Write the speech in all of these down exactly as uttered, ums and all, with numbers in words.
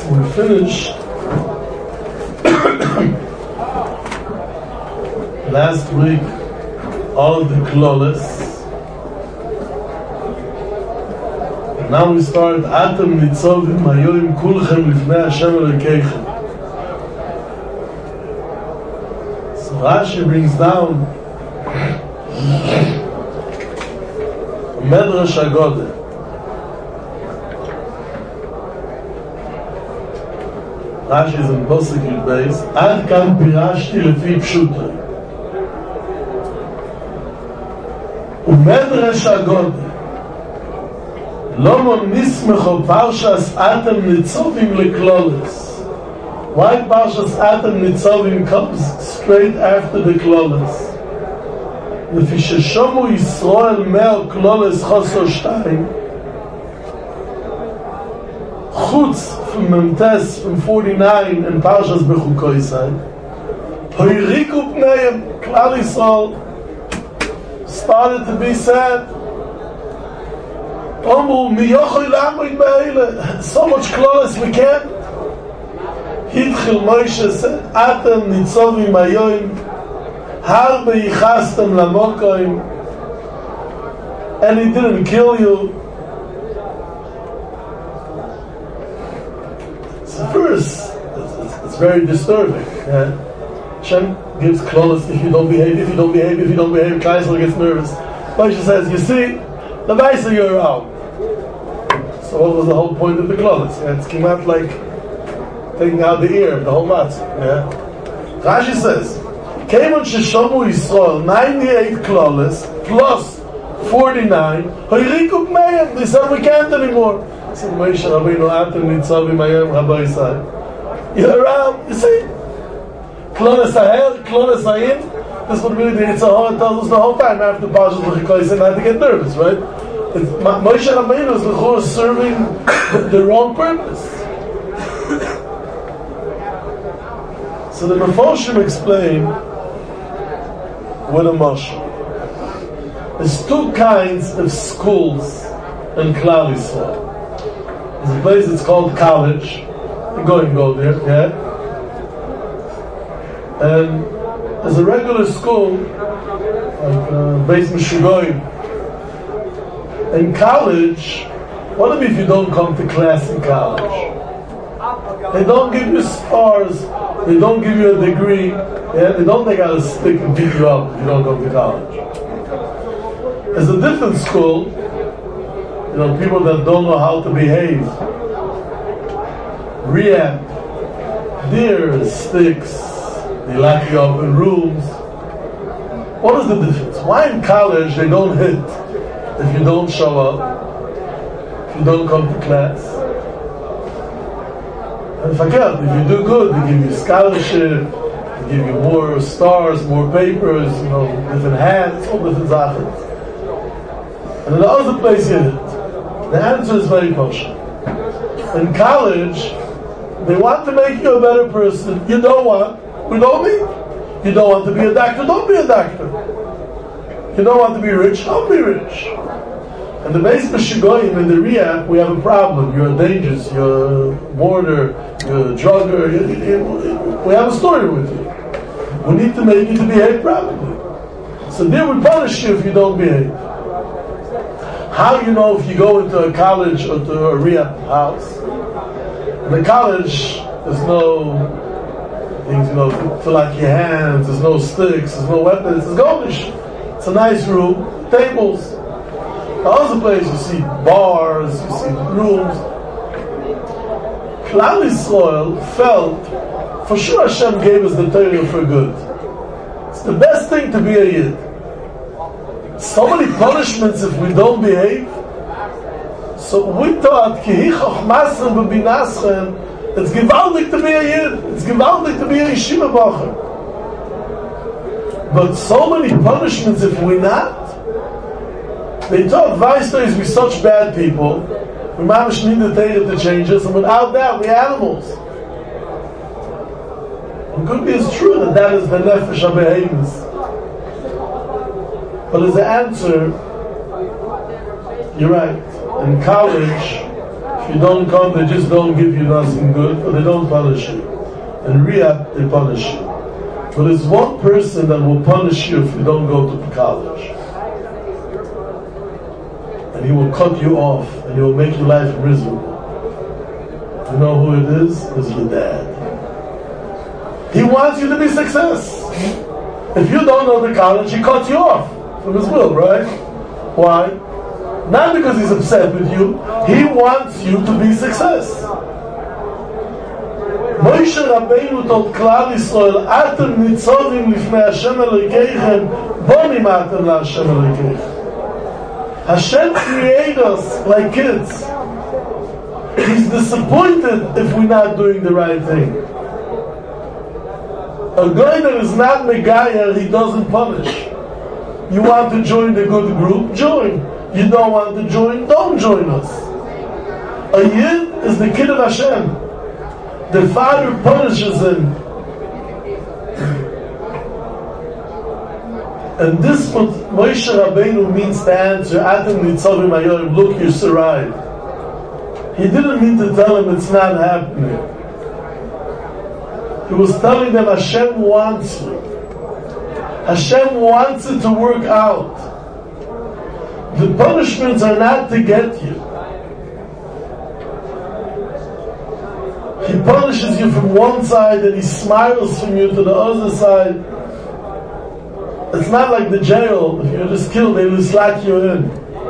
We finished last week all of the klolos. And now we start Atem Nitzovim Hayoim Kulchem Lifnei Hashem Elokeichem. So Rashi brings down Medrash Agoda. Rashi is in Posek Yud Beis. Ad kan pirashti lefi pshuta. Umedrash Agoda. Lomo nismecho parshas Atem Nitzovim leklolos. Why parshas Atem Nitzovim comes straight after the klolos? Lefi sheshomu Yisrael meo klolos chosor shtayim. Chutz from Memtes from forty-nine and Parshas Bechukoisai. Hoiriku Pneim, Klal Yisrael started to be sad. Omu miyochoy lamoid be'ele. So much klolos we can't. Hitchil Moshe said, Atem nitzovim hayoim, harbe yichastem lamokoim, and he didn't kill you. First, it's, it's very disturbing. Yeah? Hashem gives klolos if you don't behave, if you don't behave, if you don't behave, Klaisel gets nervous. Moshe says, you see, the Vaisa you're around. So what was the whole point of the klolos? Yeah, it came out like taking out the ear, the whole matzah. Yeah? Rashi says, Keimon Sheshomu Yisrael, ninety-eight klolos, plus forty-nine, Hoiriku Pneim, they said we can't anymore. So Moshe Rabbeinu Atem Nitzovim Hayom Rabbi Yisrael. You're around, you see? Klolos Ha'el, Klolos Ha'in. This is what really the Yitzhahar tells us the whole time after Parshas Bechukoisai not to get nervous, right? It's, Moshe Rabbeinu is the serving the, the wrong purpose. So the Meforshim explain what a mashal. There's two kinds of schools in Klal Yisrael. There's a place that's called college. You go and go there, yeah? And there's a regular school, like uh, Beis Meshugoyim. In college, what if you don't come to class in college? They don't give you stars, they don't give you a degree, yeah? They don't take out a stick and beat you up if you don't come to college. There's a different school, you know, people that don't know how to behave. Rehab, deer, sticks, they lock you up in rooms. What is the difference? Why in college they don't hit if you don't show up, if you don't come to class? And forget, if you do good, they give you scholarship, they give you more stars, more papers, you know, different hats, all different things. And in the other place you hit. The answer is very kosher. In college, they want to make you a better person. You don't want, we don't need. You don't want to be a doctor, don't be a doctor. You don't want to be rich, don't be rich. And the Beis Meshugoyim in the rehab, we have a problem. You're dangerous, you're a mortar, you're a drugger. You, you, you, we have a story with you. We need to make you to behave properly. So they will punish you if you don't behave. How you know if you go into a college or to a rehab house? In the college, there's no things, you know, to like your hands, there's no sticks, there's no weapons, it's goldish. It's a nice room, tables. The other place you see bars, you see rooms. Klal Yisrael felt, for sure Hashem gave us the Torah for good. It's the best thing to be a Yid. So many punishments if we don't behave. So we thought, Kihi Chochmasen B'binaschen, it's gewaltig to be a Yid. It's gewaltig to be a Yeshiva Bacher. But so many punishments if we're not. They thought Weisler we're such bad people. We mamish need the Torah to change us, and without that, we're animals. It could be it's true that that is the nefesh habehemis. But as an answer, you're right. In college, if If you don't come, they just don't give you nothing good, but they don't punish you. In Riyadh, they punish you. But there's one person that will punish you if you don't go to college. And he will cut you off, and he will make your life miserable. You know who it is? It's your dad. He wants you to be success. If you don't go to college, he cuts you off from his will, right? Why? Not because he's upset with you. He wants you to be success. Moshe Rabbeinu told Klal Yisrael, "Atem nitzovim lifnei Hashem Elokeichem, bonim atem laHashem Elokeichem." Hashem created us like kids. He's disappointed if we're not doing the right thing. A guy that is not Megayer, he doesn't punish. You want to join the good group? Join. You don't want to join? Don't join us. A Yid is the kid of Hashem. The father punishes him. And this what Moshe Rabbeinu means to answer, Atem nitzavim hayoim, look, you survived. He didn't mean to tell him it's not happening. He was telling them Hashem wants you. Hashem wants it to work out. The punishments are not to get you. He punishes you from one side and he smiles from you to the other side. It's not like the jail. If you're just killed, they will slack you in.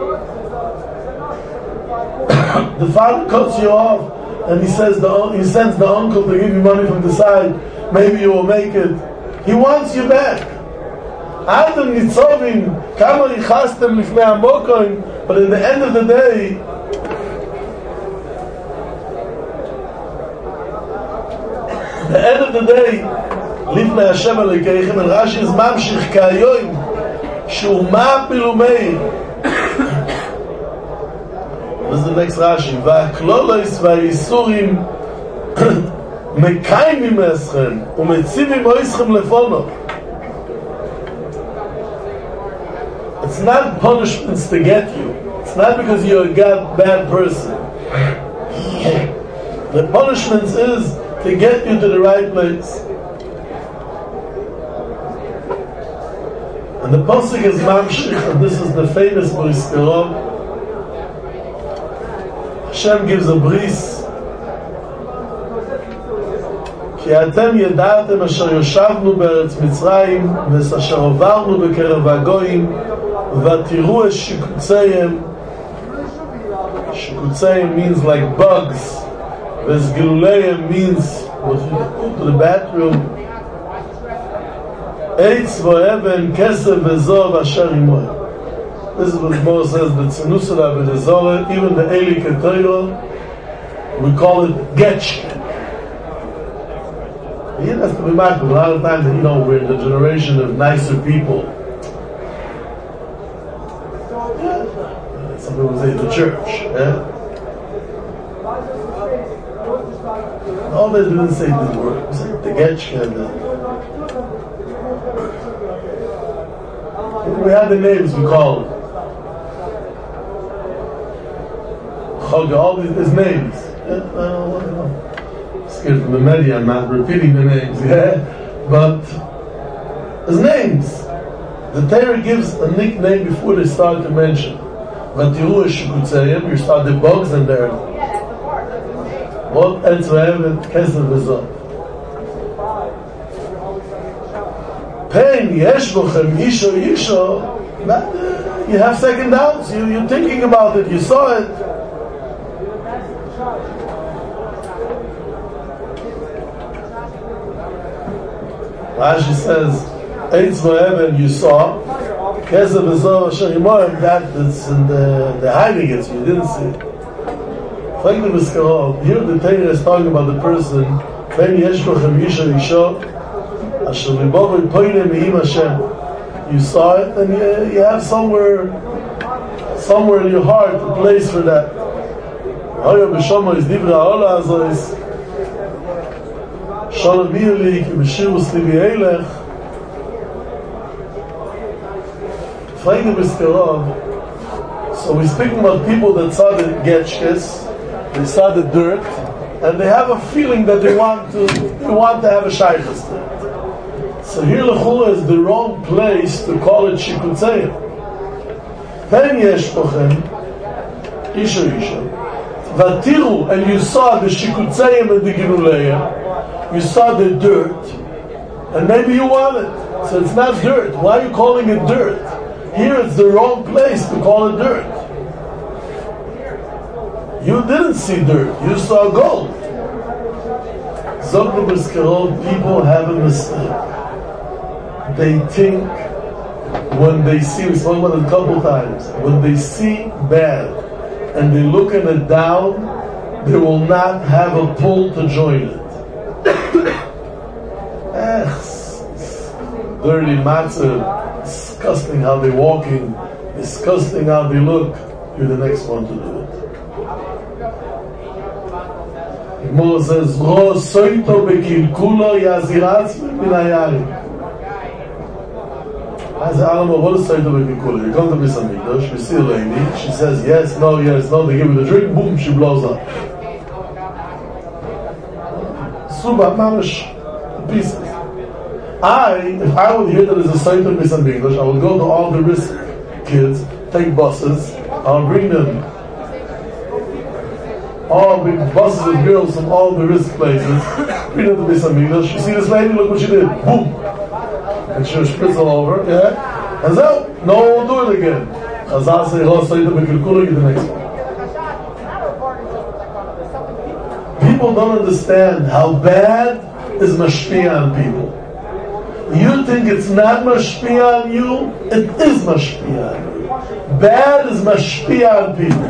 The father cuts you off and he says the, he sends the uncle to give you money from the side. Maybe you will make it. He wants you back. Atem nitzovim kama yichastem lifnei hamokoim. But at the end of the day, at the end of the day, lifnei Hashem Elokeichem, and Rashi is mamshich ka'ayoim shu ma'apil umeir. This is the next Rashi. Va'aklolos va'yisurim mekaimim eschem umetzivim oischem lefono. It's not punishments to get you. It's not because you're a bad, bad person. The punishments is to get you to the right place. And the pasuk is mamshich, and this is the famous bris karov. Hashem gives a bris. כי אתם ידעתם אשר יושבנו בארץ מצרים ואשר עברנו בקרב הגויים ותראו את שיקוציהם. Shikutzayim means like bugs. Vezgiluleim means what you go to the bathroom. Eitz vo'eben kesef vezov asher imoy. This is what Moses says, the Tzenusara b'Dezorah, even the Eli Ketoiro, we call it getch. It has to be back, but a lot of times, you know, we're the generation of nicer people. Yeah. Some people say the church. Yeah? All they didn't say this word. They said the getch and the... We have the names we call them. All these his names. Yeah, I don't know. Scared from the media, I'm not repeating the names, yeah? But his names. The Torah gives a nickname before they start to mention. Vatiru Shikutzayim, you start the bugs in there. What else we have it? Kesef V'Zov. Pain, Yesh Bochem, Yisho, Yisho. You have second doubts. You, you're thinking about it. You saw it. Rashi says, Eitz Mo'eben, you saw, Kesef V'Zov Asher Imoyim, that is in the, the hiding it, you didn't see it. Here the Torah is talking about the person, Ben Yesh Bochem Yisho Yisho, Asher Libovo Poinem Me'im Hashem. You saw it, and you, you have somewhere, somewhere in your heart a place for that. Hoya B'Shomo is Dibra Ola Azois. Shalom Biyali, Ki B'Shirus Li B'Eilech. So we're speaking about people that saw the Getchkes, They saw the dirt, and they have a feeling that they want to they want to have a shaykhus there. So here l'chula is the wrong place to call it shikutzayim. Then yesh bochem isha isha vatiru, and you saw the shikutzayim and the ginuleya, you saw the dirt, and maybe you want it. So it's not dirt. Why are you calling it dirt? Here it's the wrong place to call it dirt. You didn't see dirt, you saw gold. Some people have a mistake. They think when they see, we spoke about it a couple times, when they see bad and they look at it down, they will not have a pull to join it. Dirty matzah, disgusting how they're walking, disgusting how they look. You're the next one to do it. Gemara says, "Ro soito bekilkulo yaziratz minayari." I said, "I don't know what is soito bekilkulo." You come to Beis Hamikdash, you see a lady. She says yes, no, yes, no. They give her the drink, boom, she blows up. Suba mamish pieces. I, if I would hear that there's a soito Beis Hamikdash, I would go to all the risk kids, take buses, I'll bring them. All big buses of girls from all the risk places. Bring them to Beis Hamikdash. You see this lady? Look what she did. Boom! And she was spritz all over. Yeah? And so, no one will do it again. Chazal say, "Oh, say the Bekilkula, get the next one." People don't understand how bad is mashpia on people. You think it's not mashpia on you? It is mashpia on you. Bad is mashpia on people.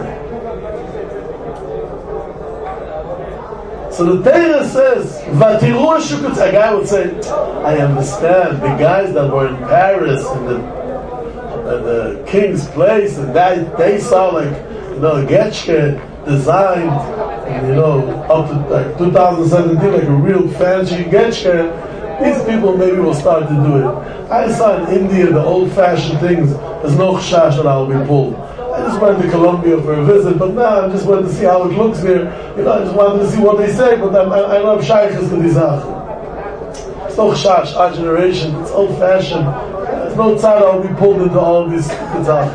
So the Torah says, "Vatiru shukutz." A guy would say, "I understand the guys that were in Paris in the, in the King's Place, and that they saw like you know Getchke designed, and, you know, up to like two thousand seventeen, like a real fancy Getchke. These people maybe will start to do it. I saw in India the old-fashioned things. There's no chashash that I'll be pulled. I just went to Colombia for a visit, but now I just wanted to see how it looks here. You know, I just wanted to see what they say, but I'm, I, I don't have shaykhs to these achim. It's no chash, our generation, it's old-fashioned. There's no time I'll be pulled into all these achim.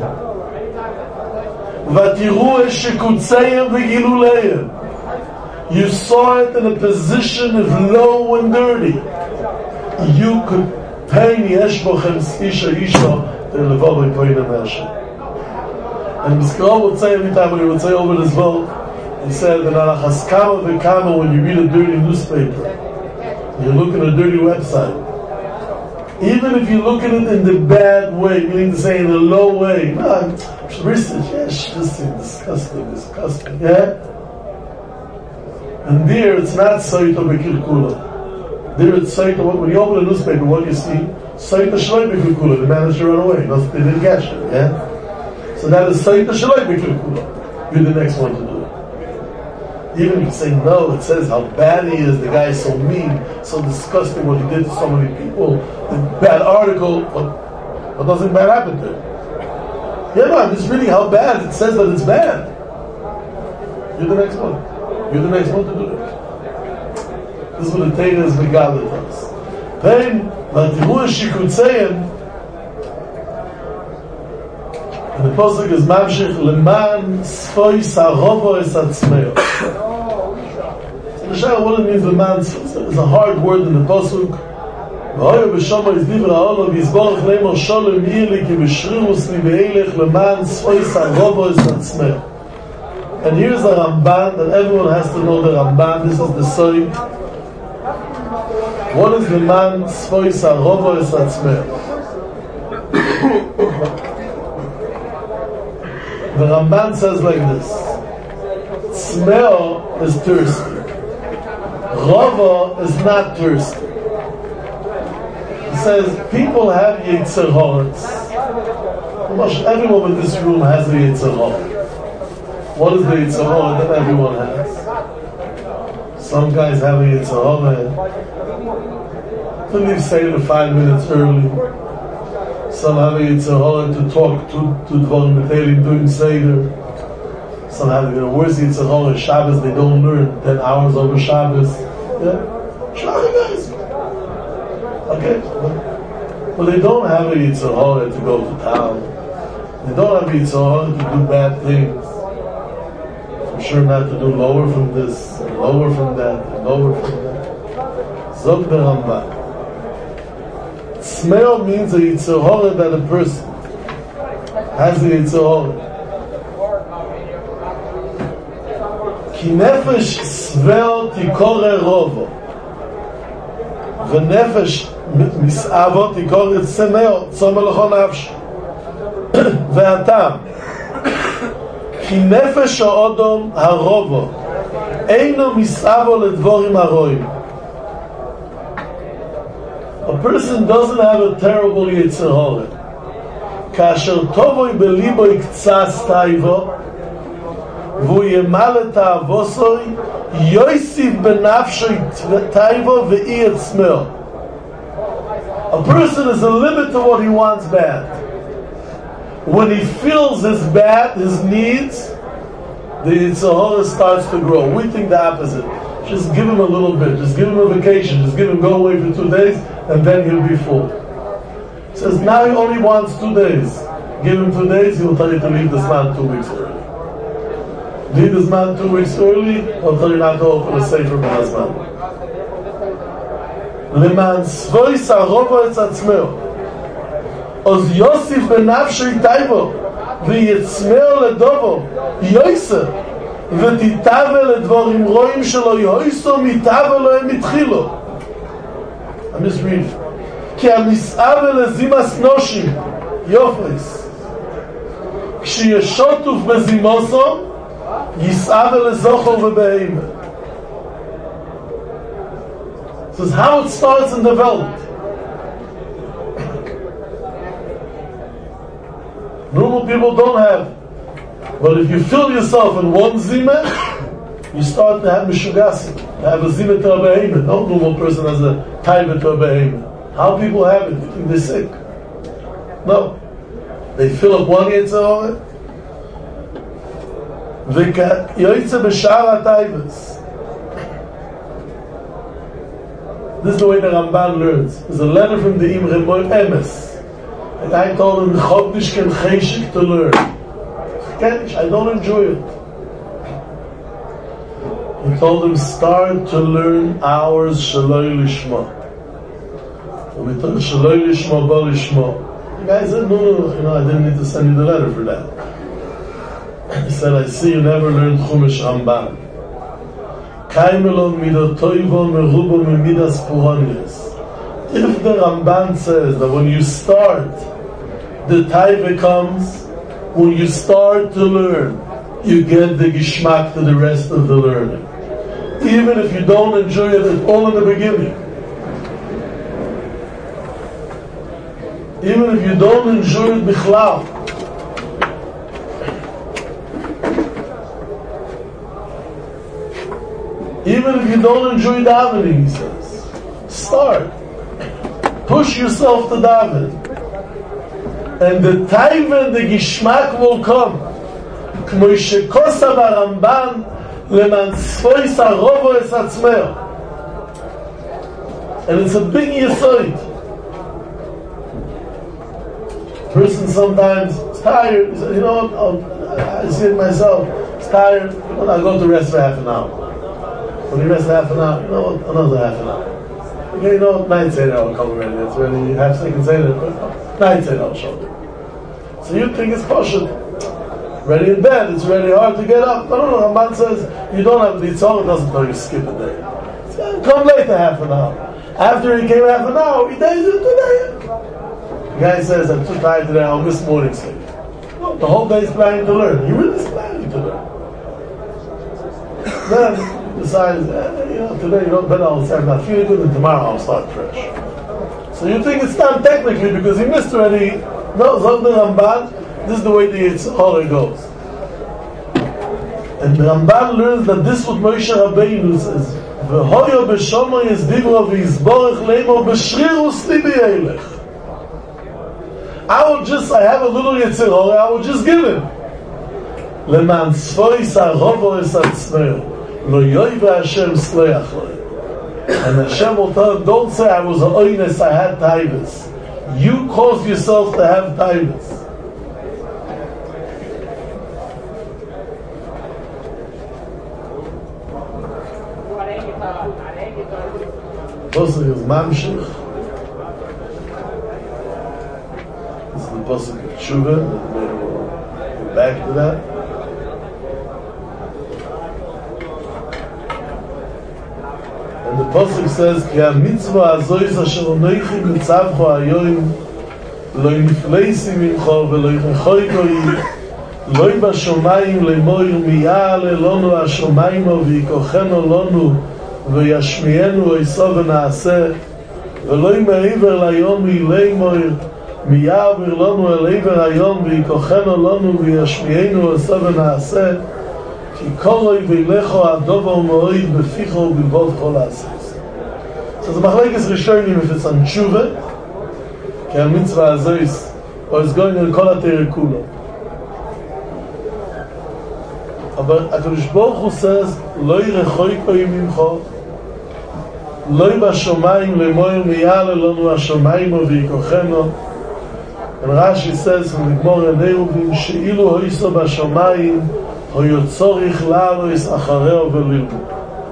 Vatiru eshikutzayim v'giluleim. You saw it in a position of low and dirty. You could pain yesh bochem isha isha to levavoi poina mesha. And Miskal would say every time when he would say over this vote, he said that alachas kama v'kama, when you read a dirty newspaper, you look at a dirty website, even if you look at it in the bad way, meaning to say in a low way, no, research, yes, disgusting, disgusting, disgusting, yeah? And there it's not soito bekilkula. There it's soito, when you open a newspaper, what do you see? Soito shloi bekilkula, the manager ran away, no, they didn't catch him, yeah? So that is soito shloi bekilkula. You're the next one to do it. Even if you say no, it says how bad he is, the guy is so mean, so disgusting what he did to so many people, the bad article, what, what doesn't bad happen to him? Yeah, no, I'm just reading how bad, it says that it's bad. You're the next one. You're the next one to do it. This is what the Torah is megalit us. Then, v'atiru shikutzayim, and the pasuk is mamshich leman sfoy sarovo es atzmeo. So the Shara, what it means leman sfoy? It's a hard word in the pasuk. V'hoyo b'shama is divra ha'olov yizborach leimor sholem yirli ki b'shrirus li be'elech leman sfoy sarovo es atzmeo. And here's the Ramban that everyone has to know the Ramban. This is the Soy. What is the man Sfoy Sarovo Es Atzmeo? The Ramban says like this: Tzmeo is thirsty. Rovo is not thirsty. He says people have Yetzer Ha'aretz. Almost everyone in this room has a Yetzer Ha'aretz. What is the Yetzer Ha'aretz that everyone has? Some guys have a Yetzer Ha'aretz to leave Seder five minutes early. Some have a Yetzer Ha'aretz to talk to to Dvarim B'Teilim doing Seder. Some have a worse Yetzer Hara. Shabbos they don't learn ten hours over Shabbos. Yeah, Shlachim guys. Okay, but, but they don't have a Yetzer Hara to go to town. They don't have a Yetzer Hara to do bad things. I'm sure not to do lower from this, and lower from that, and lower from that. Zog the Rambam. Tzmeo means a Yetzer Hara that a person has a Yetzer Hara. Ki nefesh svel tikore rovo, v'nefesh mis'avo tikore tzmeo, tzomel l'chol nafsh. Ve'atam כי נפש האודום הרובו אינו מסעבו לדבורים הרואים. A person doesn't have a terrible Yetzer Hara. כאשר טובוי בליבוי קצת טייבו והוא ימלא תאווסוי יוסיף בנפשוי טייבו ואי עצמו. A person is a limit to what he wants bad. When he feels his bad, his needs, the Yetzer Hara starts to grow. We think the opposite. Just give him a little bit. Just give him a vacation. Just give him go away for two days, and then he'll be full. He says, now he only wants two days. Give him two days, he will tell you to leave this man two weeks early. Leave this man two weeks early, he'll tell you not to open a safer Benazman. Leman svois harovo etz atzmeo. Oz Yosif benafshei taivo v'yetzmeo ledovo Yosef v'titave ledvorim roim shelo Yoso mitave lohem mitchilo. I'm just reading. Ki hamis'ave lezimas noshim Yofres k'shiyeshotuf bezimoso yis'ave lezochor v'beheime. This is how it starts and develops. Normal people don't have. But if you fill yourself in one zimah, you start to have mishugasim. Have a zimah to a behemoth. No normal person has a taiva to a behemoth. How people have it? You think they're sick? No. They fill up one Yetzer Hara. V'yoytze b'shar ha'taivas. This is the way the Ramban learns. There's a letter from the Imre Moy Emes. And I told him, Chodnish ken cheshik to learn. I don't enjoy it. He told him, start to learn hours Shaloi Lishma. And we told him, Shaloi Lishma, Bo Lishma. The guy said, no, no, no, you know, I didn't need to send you the letter for that. He said, I see you never learned Chumash Ramban. Kaimelon midotoivo merubo memidas puhonias. If the Ramban says that when you start, the taiva comes, when you start to learn, you get the gishmak to the rest of the learning. Even if you don't enjoy it at all in the beginning. Even if you don't enjoy it bichlal. Even if you don't enjoy davening, he says, start. Push yourself to daven. And the time and the gishmak will come. K'mo shekosav HaRamban leman tzfois harovo es atzmeo. And it's a big yesod. Person sometimes is tired. He says, you know what, oh, I see it myself. He's tired. I'll go to rest for half an hour. When you rest half an hour, you know what, another half an hour. Okay, you know, nine Seder will come already. It's already half second Seder, but nine Seder will show you. So you think it's kosher. Ready in bed, it's really hard to get up. No, no, no. Ramban says you don't have the Yitzhak, it doesn't tell you skip a day. So come later half an hour. After he came half an hour, he days it today. The guy says, I'm too tired today, I'll miss morning sleep. No, the whole day is planning to learn. He really is planning to learn. Then decides, eh, you know, today you don't better I'll say I'm not feeling good, and tomorrow I'll start fresh. So you think it's not technically because he missed already. No, Zog the Ramban, this is the way the Yetzer Hara goes. And the Ramban learns that this is what Moshe Rabbeinu says. V'hoyo b'shomo yizdivro v'yizborech leimo b'shrirus libi eilech. I will just, I have a little Yetzer Hara, I will just give him. למען צפויס הרובו es atzmeo, lo yoiva Hashem sloyach lo. And Hashem will tell him, don't say I was an oines, I had taivas. You caused yourself to have taivas. Pasuk is Mamshich. This is the Pasuk of Tshuva. We'll back to that. And the Pasuk says, Ki ha-mitzvah azois asher onoichi mitzavcho hayoim lo nifleisi mincho velo yichoikoi lo bashomayim lemoir miyale lonu hashomayimo v'yikocheno lonu וישמיענו עשו ונעשה ולא מעבר ליום אילי מויר מיעבר לנו אל עבר היום ויקוחנו לנו וישמיענו עשו ונעשה כי קורוי וילכו הדובר ומועיד בפיחו ובלבוד כל העשס. So the Machlekes Rishonim, if it's on Tshuva, כי המצווה הזויס, or it's going in כל התורה כולו. אבל הקדוש ברוך הוא says, לא ירחוקו ממך, לא בשמיים למויר מיעלה לנו השמיים ויקוחנו. And Rashi says from the Gemara Neuvim שאילו הויסו בשמיים הויו צורך לעלויס אחרהו וללמוד.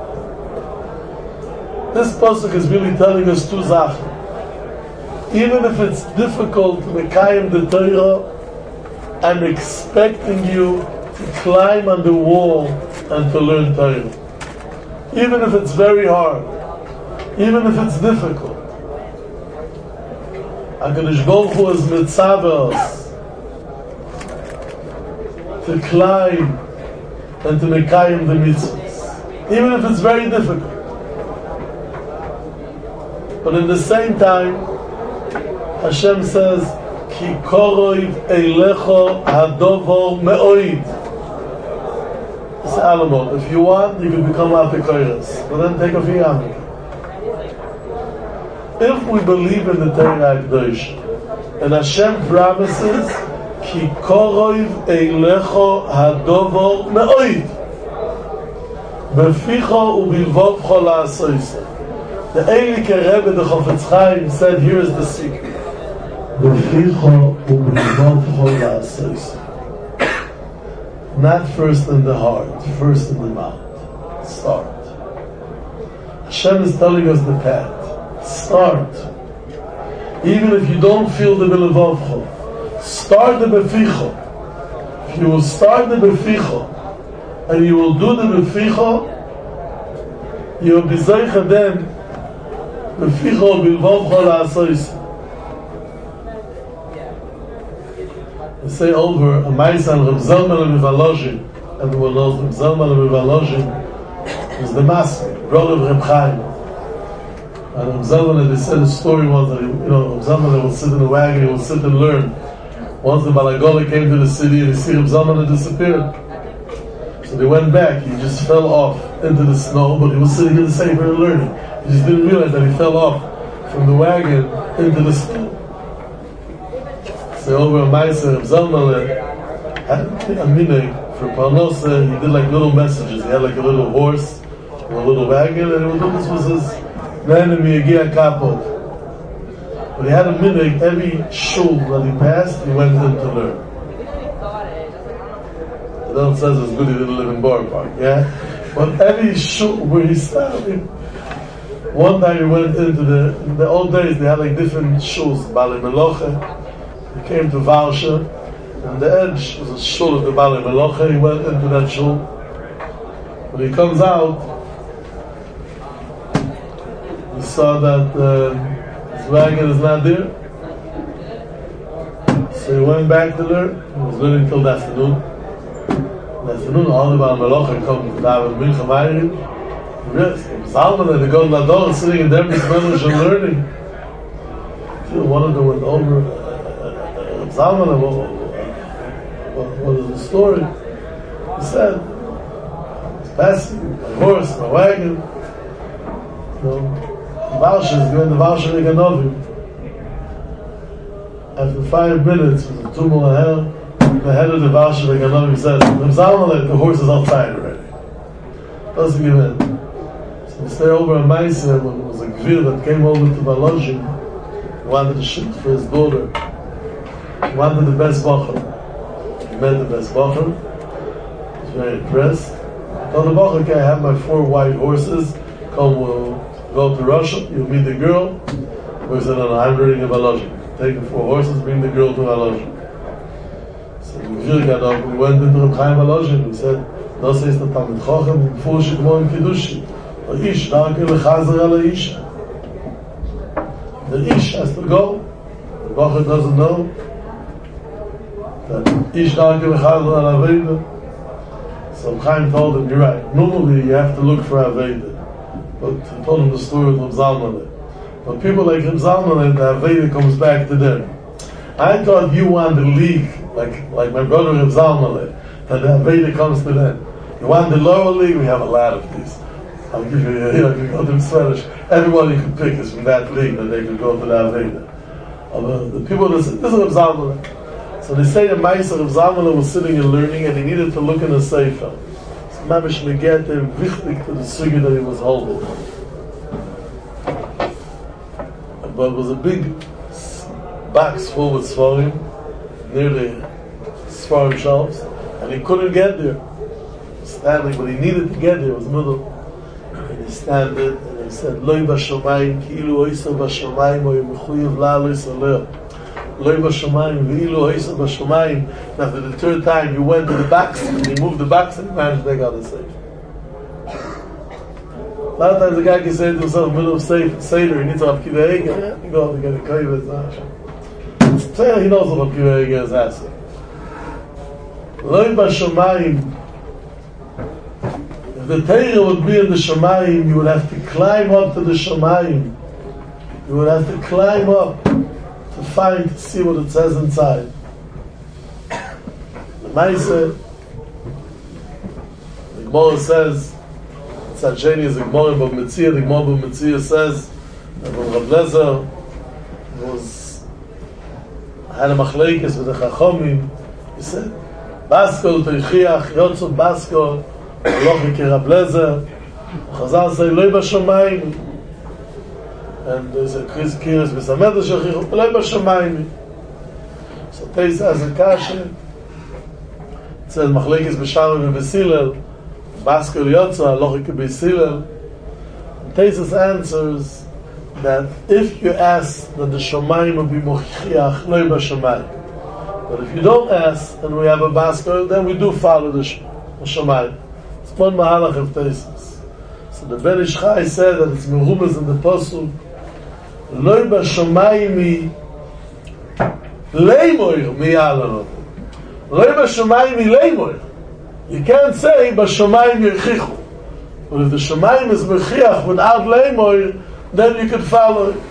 This pasuk is really telling us two Sachen. Even if it's difficult to mekayim the Torah, I'm expecting you to climb on the wall and to learn Torah. Even if it's very hard, even if it's difficult. HaKadosh Baruch Hu is mitzaveh us to climb and to mekayim the mitzvahs, even if it's very difficult. But in the same time, Hashem says, Ki koroiv eilecho hadovor me'oid. It's Alamo. If you want, you can become apikoros. But then take a fiyam. If we believe in the Torah HaKadosh, and Hashem promises, Ki koroiv eilecho hadovor me'oid. Beficho ubilvovcho la'asoyse. The Eilike Rebbe, the Chofetz Chaim, said, here is the secret. Not first in the heart, first in the mouth. Start. Hashem is telling us the path. Start. Even if you don't feel the Bilevavcho, start the Beficho. If you will start the Beficho, and you will do the Beficho, you will be Zeicha then, Beficho Bilvavcho la'asoyse. We say over a Maisan Reb Zalman of Mivalozhin. Everyone knows Reb Zalman of Mivalozhin is the master, brother of Reb Chaim. And Reb Zalman, they said the story was that, you know, Reb Zalman would sit in the wagon, he would sit and learn. Once the Balagola came to the city and he see Reb Zalman had disappeared. So they went back, he just fell off into the snow, but he was sitting in the Sefer and learning. He just didn't realize that he fell off from the wagon into the snow. So over a Meiser, Reb Zalman had a minhag for Parnosa. He did like little messages. He had like a little horse and a little wagon, and this was his man in Miyagia Kapot. But he had a minhag, every shul that he passed, he went in to learn. The Don says it's good he didn't live in Borough Park, yeah? But every shul where he started, one time he went into the, in the old days, they had like different shuls, Bali Meloche. He came to Varsha, and the edge was a shul of the Bali Meloche. He went into that shul. When he comes out, he saw that uh, his wagon is not there. So he went back to learn. He was learning till the afternoon. In the afternoon, all the Bali Meloche come to David Mincha Ma'arim. Yes, Zalman and the Golden Ador sitting in their Bismillah and learning. One of them went over. Zalman, what, what, what is the story? He said, I was passing my horse, my wagon. You know, Varsha is going to Varsha Neganovim. After five minutes, with the tumult of hell, the head of the Varsha, like another said, the horse is outside already. Doesn't give in. So we stay over in Maisa when there was a Gvir that came over to Balozhin. He wanted to shoot for his daughter. He wanted the best Bachar. He met the best Bachar. He was very impressed. He told the Bachar, okay, I have my four white horses. Come, we'll go to Russia. You'll meet the girl. We said, no, no, I'm reading a Balozhin. Take the four horses, bring the girl to Balozhin. So the Gvir got up. We went into the Chaim Balozhin. He said, das ist der Talmid Chochem, im Fushi Gmo im Kiddushi. Der Ish, danke lechazer ala Ish. The Ish has to go. The Bacher doesn't know that Ish, danke lechazer ala Aveda. So Chaim told him, you're right. Normally you have to look for Aveda. But he told him the story of Reb Zalmaneh. But people like Reb Zalmaneh, the Aveda comes back to them. I thought you won the league, like, like my brother Reb Zalmaneh, that the Aveda comes to them. You want the lower league? We have a lot of these. I'll give you, you know, you go to Swedish. Everyone you could pick is from that league that they could go to the Aveda. Uh, the people that say, this is Reb Zalmaneh. So they say the Meister Reb Zalmaneh was sitting and learning and he needed to look in a Sefer. So Mamish Megete, wichtig to the sugi that he was holding. But it was a big box full with Sforim, near the Sforim shelves, and he couldn't get there. Standing, but he needed to get there, it was middle. And he standed and he said, Loi b'shamayim, ki'ilu oisa b'shamayim, o yemechuyev la'alo yisrael. Loi b'shamayim, ve'ilu oisa b'shamayim. And after the third time, he went to the box, and he moved the box, and he managed to take out the safe. A lot of times the guy can say to himself, middle of safe, Seder, he needs to have Kiva Eger, he goes to get a Kiva, so he knows what Kiva Eger is asking. Loi b'shamayim, if the Torah would be in the Shamayim, you would have to climb up to the Shamayim. You would have to climb up to find, to see what it says inside. The Maisa, the Gemara says, Tzadsheni is the Gemara, but Metzia, the Gemara of Metzia says that when Rav Lezer was, had a machlekes with the Chachomim, he said, Baskol Teichiach, Yotzot Baskol, Allah ki Rav Lezer, Chazal say, Loi b'shamayim, and there's a Chris Kiris B'samed Shachich, Loi b'shamayim. So Teis has a kasha, it says, Machlekes B'shamim B'silel, Baskol Yotza, Allah ki B'silel. Teis answers that if you ask that the Shamayim will be Mochiach, Loi b'shamayim. But if you don't ask, and we have a Baskol, then we do follow the Shamayim. It's one mahalach of Teisus. So the Ben Ish Chai said that it's merumez in the Pasuk, Loi b'shamayim leimoir miyalano. Loi b'shamayim leimoir. You can't say b'shamayim yerchichu. But if the shamayim is mechiach without leimoir, then you could follow it.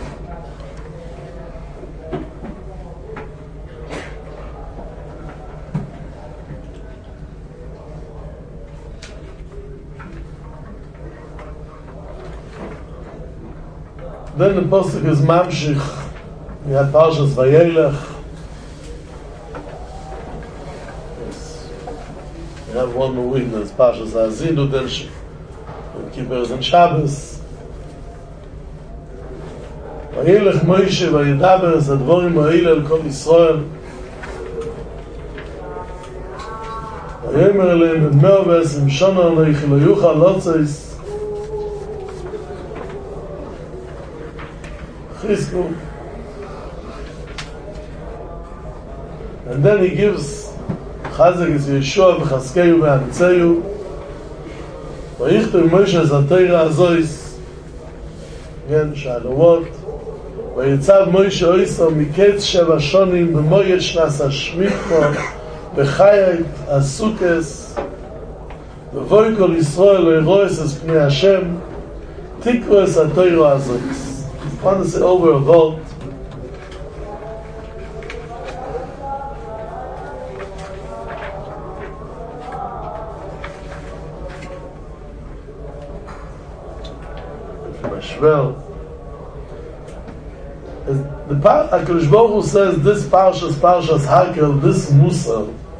Then the Pasuk is Mamshich. We had Parshas Vayelech. Yes. We have one more week, there's Parshas Ha'azinu, then Yom Kippur and Shabbos. Vayelech Moshe Vayedaber es advorim ha'ile el kol Yisrael. Vayemer eleim et meo v'esim shana aleich lo yuchal lotzeis. And then he gives Chazak is Yeshua v'Chaskeu v'Amtzeyu Vayichtu Moshe Zateira Azois again Shalawot Vayitzav Moshe Oisa Miketz Sheva Shonim B'moyed Shnas HaShmitma B'chayat Asukes V'voy Kol Yisrael Le'roes Es Pnei Hashem Tikro Es HaTeira Azois. I want to say over a vote. From Ashvel. The HaKadosh Baruch Hu says this Parshas, Parshas Hakel, this Musar,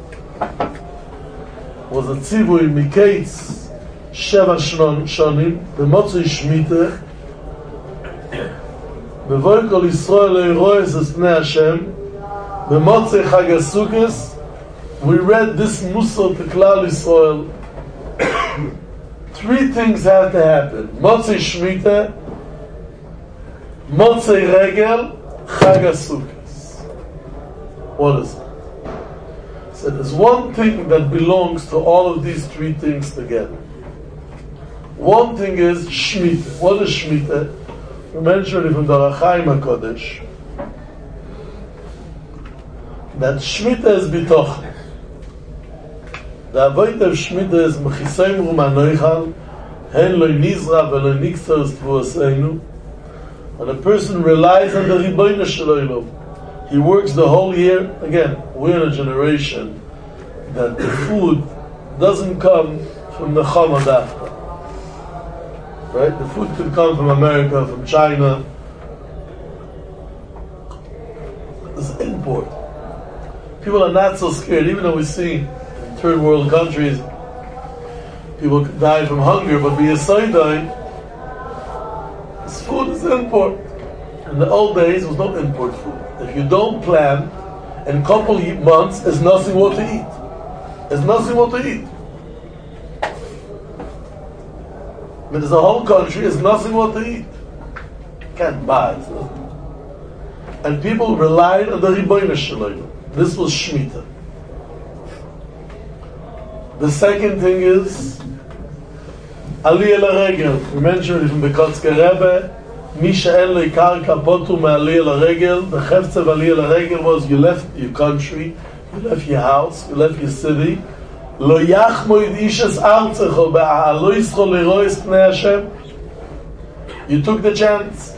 was a tzivui miketz sheva shonim, b'motzei shmita, b'voy kol Yisrael le'roes es pnei Hashem, b'motzei Chag HaSukkos. We read this Musar to Klal Yisrael. Three things have to happen: Motzei Shmita, Motzei Regel, Chag HaSukkos. What is it? So there's one thing that belongs to all of these three things together. One thing is Shmita. What is Shmita? We mentioned it from the Ohr HaChaim HaKodesh, that Shmita is bitochen. The avoid of Shmita is Mechisoim Ruman Noichal, Hen Loi Nizra Velo Niksos Tvuoseinu. When a person relies on the Ribono Shel Olam, he works the whole year. Again, we're in a generation that the food doesn't come from the Chama Dafka. Right? The food could come from America, from China. It's import. People are not so scared, even though we see in third world countries people die from hunger, but be a side die. This food is import. In the old days, there was no import food. If you don't plan, in a couple of months, there's nothing what to eat. There's nothing what to eat. But there's a whole country, there's nothing what to eat. You can't buy it. And people relied on the Ribono Shel Olam. This was Shemitah. The second thing is Aliyah L'Regel. We mentioned it from the Kotzker Rebbe. Mi she'en lo karka potur me'aliyah l'regel. The chefetz of Aliyah L'Regel was you left your country, you left your house, you left your city. Lo yachmoid ish es artzecho be'alo yisro leroes pnei Hashem. You took the chance.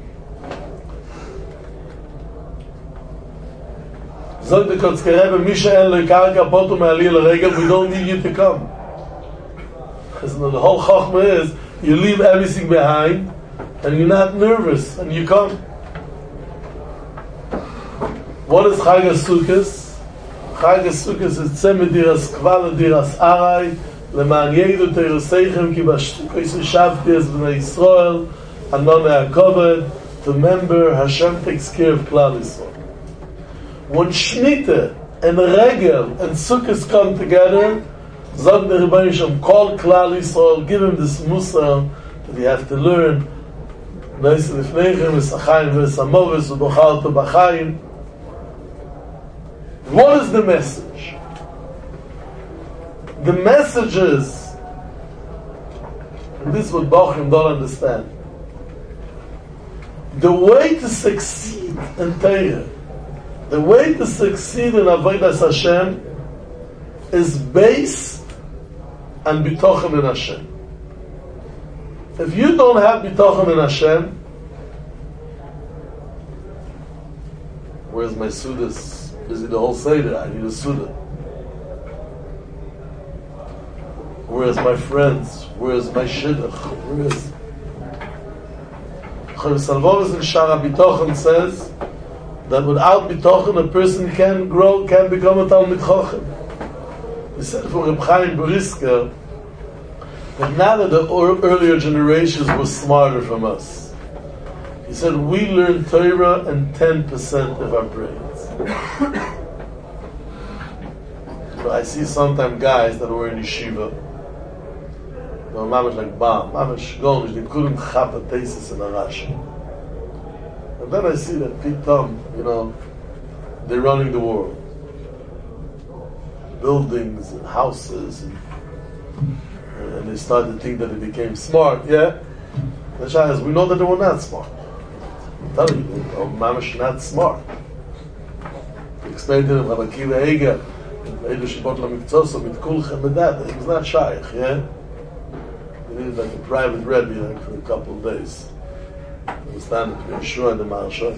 Zog the Kotzker Rebbe, mi she'en lo karka potur me'aliyah l'regel. We don't need you to come. So the whole chachma is you leave everything behind, and you're not nervous, and you come. What is Chag HaSukkos? Chag HaSukkos is Tzemed Diras Kvala Diras Arai Leman Yedu Teiroseichem Ki Bashtukos Yishavti Es B'nai Yisrael Anon HaKoved. To remember Hashem takes care of Klal Yisrael. When Shemitah and Regel and Sukkos come together, Zog the Ribono Shel Olam, call Klal Yisrael, give him this Musar that you have to learn. What is the message? The message is, and this is what Bachrim don't understand, the way to succeed in Torah, the way to succeed in Avodas Hashem is based on bitochen in Hashem. If you don't have bitochen in Hashem, where's my sudas? Busy the whole Seder, I need a suda. Where's my friends? Where's my shidduch? Where is Chaim Salvovis in Shara Bitochen says that without bitochen a person can grow, can become a Talmid Chacham. He said for Reb Chaim Brisker that now that the earlier generations were smarter from us, he said we learn Torah in ten percent of our brains. So I see sometimes guys that were in yeshiva, you know, mamash like bam, mamash gomish, they couldn't chap a thesis in a Rashi. And then I see that pitam, you know, they're running the world, buildings and houses, and, and they started to think that they became smart. Yeah, the shayla is, we know that they were not smart. I'm telling you, oh, mamash not smart. He explained to them, Rabbi Akiva Eiger, Eilu Shibot LaMikzoso, mit kulchem with that, it was not shaykh, yeah? He needed like a private rebbe like for a couple of days. He was standing between Yeshua and the Maharshal.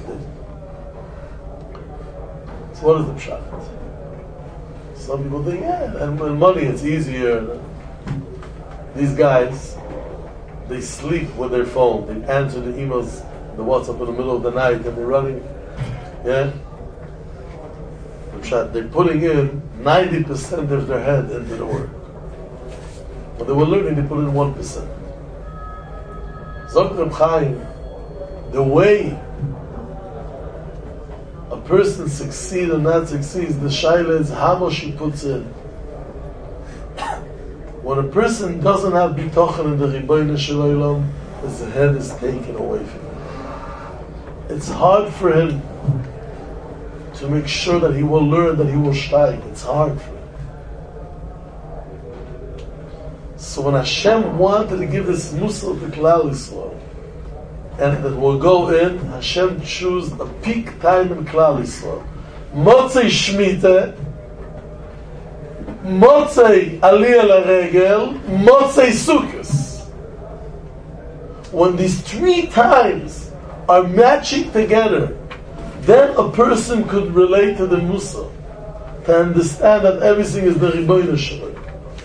So what is the pshat? Some people think, yeah, and with money it's easier. These guys, they sleep with their phone. They answer the emails, the WhatsApp in the middle of the night, and they're running, yeah? They're putting in ninety percent of their head into the work. When they were learning, they put in one percent. Zok Reb Chaim, the way a person succeeds or not succeeds, the shaila is how much he puts in. When a person doesn't have bitochen in the Ribono Shel Olam, his head is taken away from him. It's hard for him to make sure that he will learn, that he will steig. It's hard for him. So when Hashem wanted to give this Musar to Klal Yisrael, and that will go in, Hashem chose a peak time in Klal Yisrael. Motzei Shemitah, Motzei Aliyah L'Regel, Motzei Sukkos. When these three times are matching together, then a person could relate to the Musar, to understand that everything is the Ribono Shel Olam.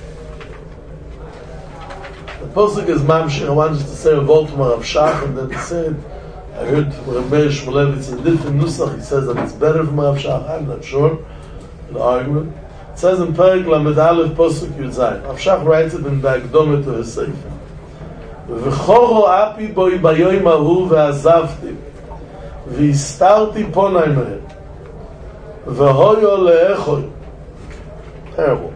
The Pasuk is Mamshech. I wanted to say a word from Rav Shach, and then he said, I heard Rav Meir Shmulevitz in different nusach, he says that it's better from Rav Shach. I'm not sure, the argument. It says in Perek Lamed Aleph Pasuk Yud Zayin. Rav Shach writes it in the Akdoma to his Sefer. V'choro api boi bayoyim ahu ve'azavti v'istarti ponai mehem v'hoyo le'echoy. Terrible.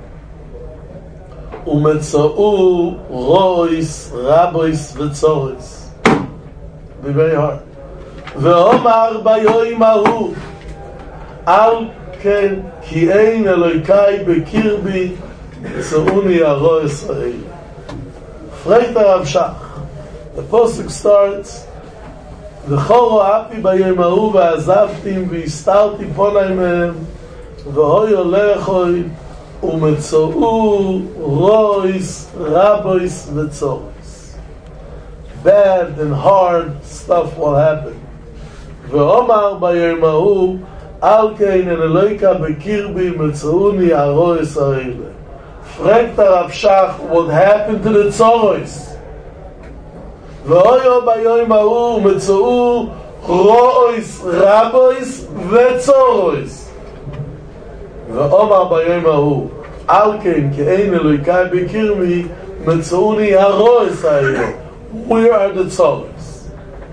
Umetza'u rois rabois v'tzoris. Be very hard. Ve'omar bayoyim ahu al ken ki ein Elokai bekirbi tza'uni aro Yisrael. Freit Rav Shach. The Pasuk starts, V'choro api bayom hahu ve'azavtim v'istarti ponai mehem v'hoyo le'echoy umetza'u rois rabois v'tzoris. Bad and hard stuff will happen. V'omar bayom hahu al kein en Eloka bekirbi metza'uni aro Yisrael. Fragt Rav Shach what happened to the Tzoros. V'hoyo bayoyim hahu metza'u rois rabois v'tzoros. V'omar bayoyim hahu al ken ke'ein Elokai bekirbi metza'uni aro Yisrael. Where are the Tzoros?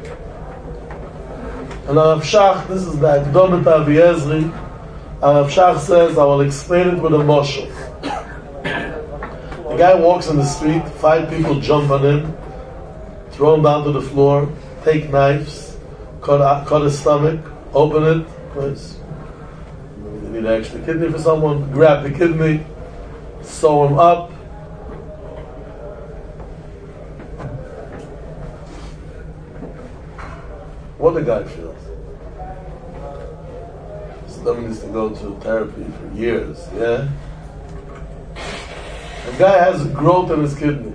And Rav Shach, this is the Akdomet Avi Ezri, and Rav Shach says, I will explain it with a moshel. The guy walks in the street, five people jump on him, throw him down to the floor, take knives, cut, cut his stomach, open it, because you need an extra kidney for someone, grab the kidney, sew him up. What the guy feels. Someone needs to go to therapy for years, yeah? The guy has a growth in his kidney.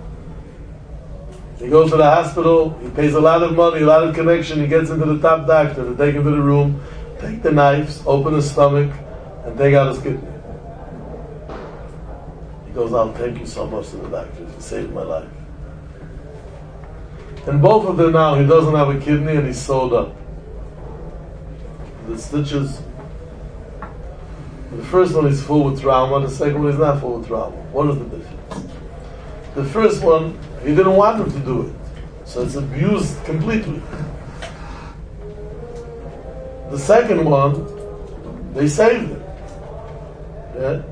He goes to the hospital, he pays a lot of money, a lot of connection, he gets into the top doctor to take him to the room, take the knives, open his stomach, and take out his kidney. He goes, "I'll thank you so much to the doctor, you saved my life." And both of them now, he doesn't have a kidney and he's sewed up. The stitches, the first one is full with trauma, the second one is not full with trauma. What is the difference? The first one, he didn't want him to do it, so it's abused completely. The second one, they saved him. Yeah?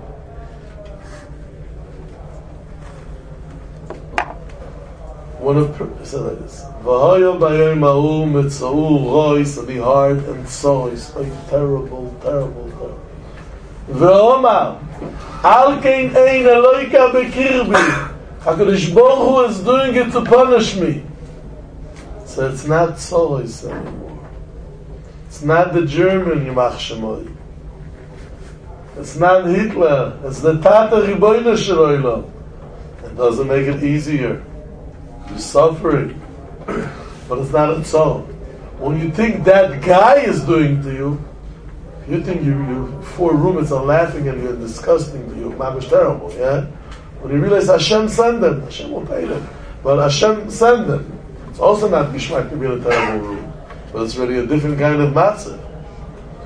When a person said like this, V'hoyo bayom hahu metza'u rois, and be hard and tzoros, like terrible, terrible, terrible. Ve'omar, al kein ein Eloka bekirbi. HaKadosh Baruch Hu is doing it to punish me. So it's not tzoros anymore. It's not the German Yimach Shemoy. It's not Hitler. It's the Tata Ribono Shel Olam. It doesn't make it easier. You're suffering, but it's not its own. When you think that guy is doing to you, you think you, you four roommates are laughing and you're disgusting to you. Mamish terrible, yeah? When you realize Hashem sent them, Hashem will pay them. But Hashem sent them. It's also not Gishmak to be in a terrible room, but it's really a different kind of matzah.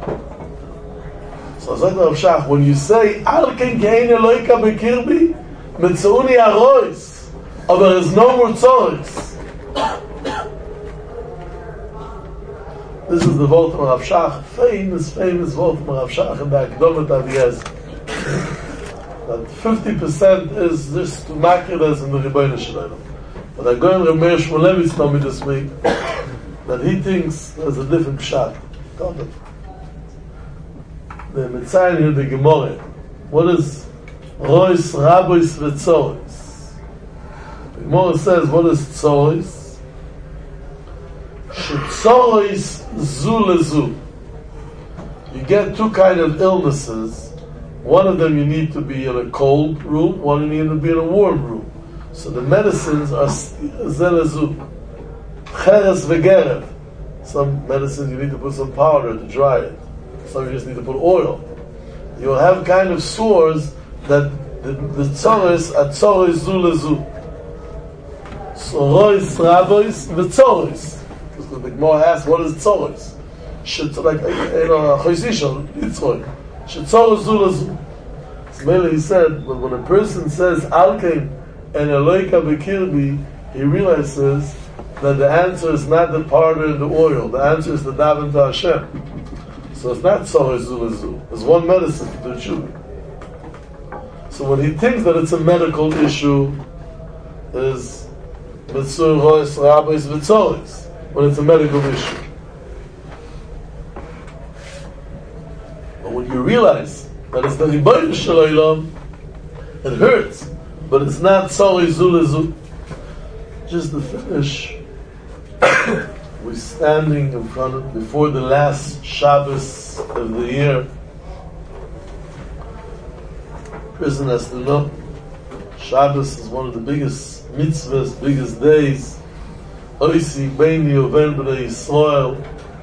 So Zayt Rav Shach, when you say Al ken kein Eloka bekirbi, Mitzauni Arois, but there is no more Tzoris. This is the Volt of Rav Shach, famous, famous Volt of Rav Shach in the Akdomet Aviyaz. That fifty percent is just to Makiras in the Rebbeinu Shalom. But I go and Rav Meir Shmulevitz told me this week that he thinks there's a different shot. Got it. The Mitzayin here, the Gemara. What is Rois, Rabois, Vetzoris? The Gemara says, what is Tzoris? Shetzoris zu lezu. You get two kind of illnesses. One of them you need to be in a cold room, one you need to be in a warm room. So the medicines are zelezu. Cheres vegerev. Some medicines you need to put some powder to dry it. Some you just need to put oil. You'll have kind of sores that the, the tzoris are tzoris zu lezu. So rois, rabois, v'tzoris. Because the Gemara asks, what is tzoris? Should like you know choisishon yitzroy. Should tzoris zu lezu. So maybe he said, but when a person says alkein and eloika bekirbi, he realizes that the answer is not the powder and the oil. The answer is the daven to Hashem. So it's not tzoris zu lezu. It's one medicine to do tshuva. So when he thinks that it's a medical issue, is mitzur rois rabbis v'tzoris. When it's a medical issue. But when you realize that it's the Rebbeinu Shalom, it hurts, but it's not tzoris zu lezu. Just to finish, we're standing in front of, before the last Shabbos of the year. Person has to know, Shabbos is one of the biggest mitzvahs, biggest days. Oisi Beini Uven B'nai Yisrael.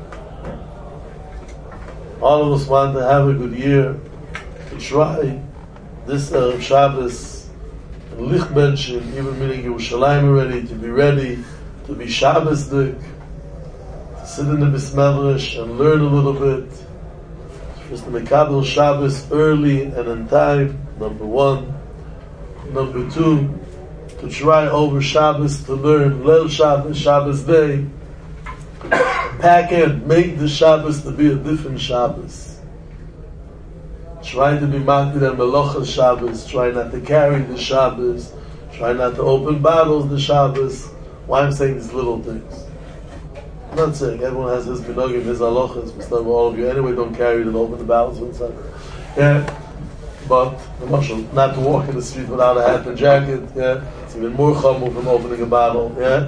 All of us want to have a good year, to try this Erev Shabbos, and Lichbenshim, even meaning Yerushalayim already, to be ready, to be Shabbosdik, to sit in the Bismedrish and learn a little bit. Just to Mekabel Shabbos early and in time, number one. Number two, to try over Shabbos to learn Leil Shabbos, Shabbos day. Pack in, make the Shabbos to be a different Shabbos. Try to be Makbid and Melochas Shabbos. Try not to carry the Shabbos. Try not to open bottles the Shabbos. Why I'm saying these little things? I'm not saying everyone has his minogim, his halachas. But all of you anyway don't carry it and open the bottles and stuff. Yeah. But the marshal, not to walk in the street without a hat and jacket, yeah, it's even more chamu from opening a bottle, yeah.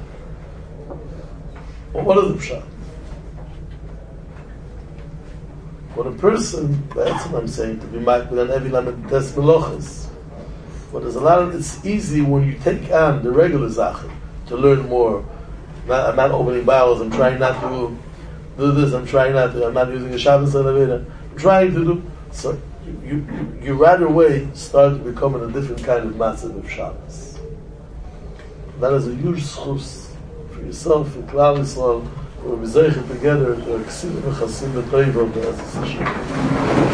Well, what is the pshat? When a person, that's what I'm saying, to be makbid and every lamid tes melochas. But there's a lot of, it's easy when you take on the regular zachem to learn more. Not, I'm not opening bottles, I'm trying not to do this, I'm trying not to, I'm not using a Shabbos elevator, I'm trying to do, so You, you, you right away start to become a different kind of matzah of Shabbos. That is a huge schus for yourself and Klal Yisrael. We're together to exceed the chasim the toiv of the